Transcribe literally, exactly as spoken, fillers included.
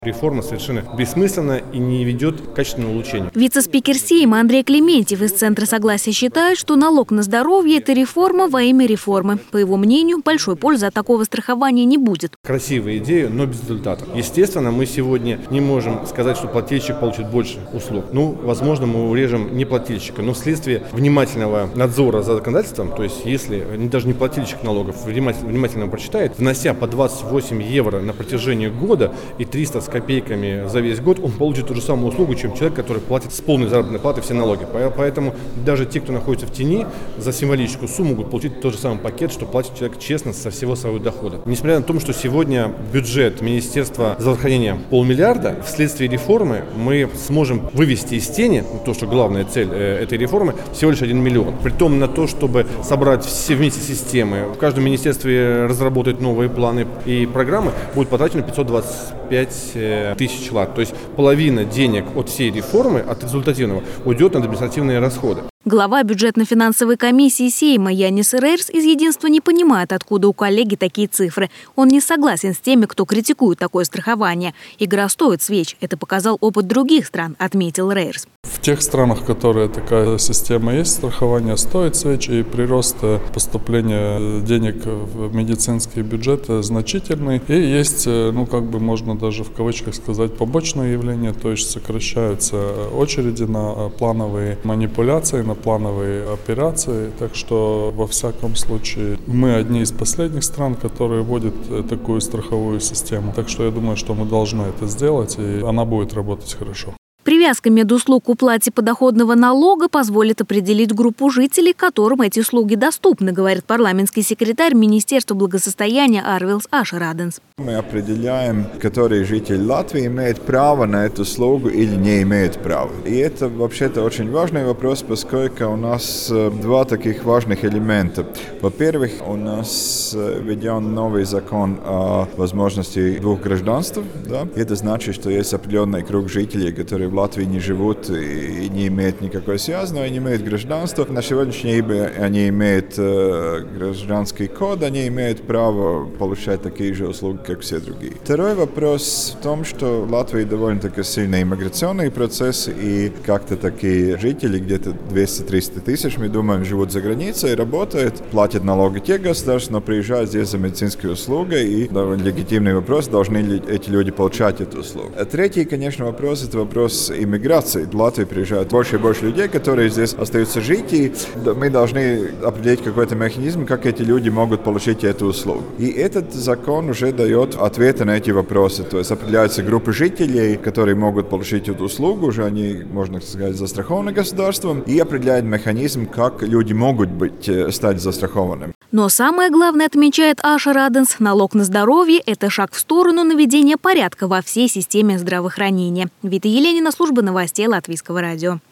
Реформа совершенно бессмысленна и не ведет к качественному улучшению. Вице-спикер Сейма Андрей Клементьев из Центра согласия считает, что налог на здоровье – это реформа во имя реформы. По его мнению, большой пользы от такого страхования не будет. Красивая идея, но без результата. Естественно, мы сегодня не можем сказать, что плательщик получит больше услуг. Ну, возможно, мы урежем не плательщика, но вследствие внимательного надзора за законодательством, то есть если даже не плательщик налогов внимательно, внимательно прочитает, внося по двадцать восемь евро на протяжении года и триста с копейками за весь год, он получит ту же самую услугу, чем человек, который платит с полной заработной платы все налоги. Поэтому даже те, кто находится в тени, за символическую сумму могут получить тот же самый пакет, что платит человек честно со всего своего дохода. Несмотря на то, что сегодня бюджет Министерства здравоохранения полмиллиарда, вследствие реформы мы сможем вывести из тени, то, что главная цель этой реформы, всего лишь один миллион. Притом на то, чтобы собрать все вместе системы, в каждом министерстве разработать новые планы и программы, будет потрачено пятьсот двадцать пять тысяч лат. То есть половина денег от всей реформы, от результативного, уйдет на административные расходы. Глава бюджетно-финансовой комиссии Сейма Янис Рейерс из «Единства» не понимает, откуда у коллеги такие цифры. Он не согласен с теми, кто критикует такое страхование. Игра стоит свеч. Это показал опыт других стран, отметил Рейерс. В тех странах, которые такая система есть, страхование стоит свеч, и прирост поступления денег в медицинский бюджет значительный. И есть, ну как бы можно даже в кавычках сказать, побочное явление, то есть сокращаются очереди на плановые манипуляции, на плановые операции. Так что во всяком случае мы одни из последних стран, которые вводят такую страховую систему. Так что я думаю, что мы должны это сделать, и она будет работать хорошо. Привязка медуслуг к уплате подоходного налога позволит определить группу жителей, которым эти услуги доступны, говорит парламентский секретарь Министерства благосостояния Арвилс Ашераденс. Мы определяем, который житель Латвии имеет право на эту услугу или не имеет права. И это вообще-то очень важный вопрос, поскольку у нас два таких важных элемента. Во-первых, у нас введен новый закон о возможности двух гражданств. Да? Это значит, что есть определенный круг жителей, которые в Латвии не живут и не имеют никакой связи, но они имеют гражданство. На сегодняшний день они имеют э, гражданский код, они имеют право получать такие же услуги, как все другие. Второй вопрос в том, что в Латвии довольно-таки сильные иммиграционные процессы, и как-то такие жители, где-то двести-триста тысяч, мы думаем, живут за границей, работают, платят налоги те государства, но приезжают здесь за медицинской услугой, и довольно легитимный вопрос, должны ли эти люди получать эту услугу. А третий, конечно, вопрос, это вопрос иммиграции. В Латвию приезжают больше и больше людей, которые здесь остаются жить, и мы должны определить какой-то механизм, как эти люди могут получить эту услугу. И этот закон уже дает ответы на эти вопросы. То есть определяются группы жителей, которые могут получить эту услугу, уже они, можно сказать, застрахованы государством, и определяет механизм, как люди могут быть, стать застрахованными. Но самое главное, отмечает Ашераденс, налог на здоровье – это шаг в сторону наведения порядка во всей системе здравоохранения. Вита Еленина, служба новостей Латвийского радио.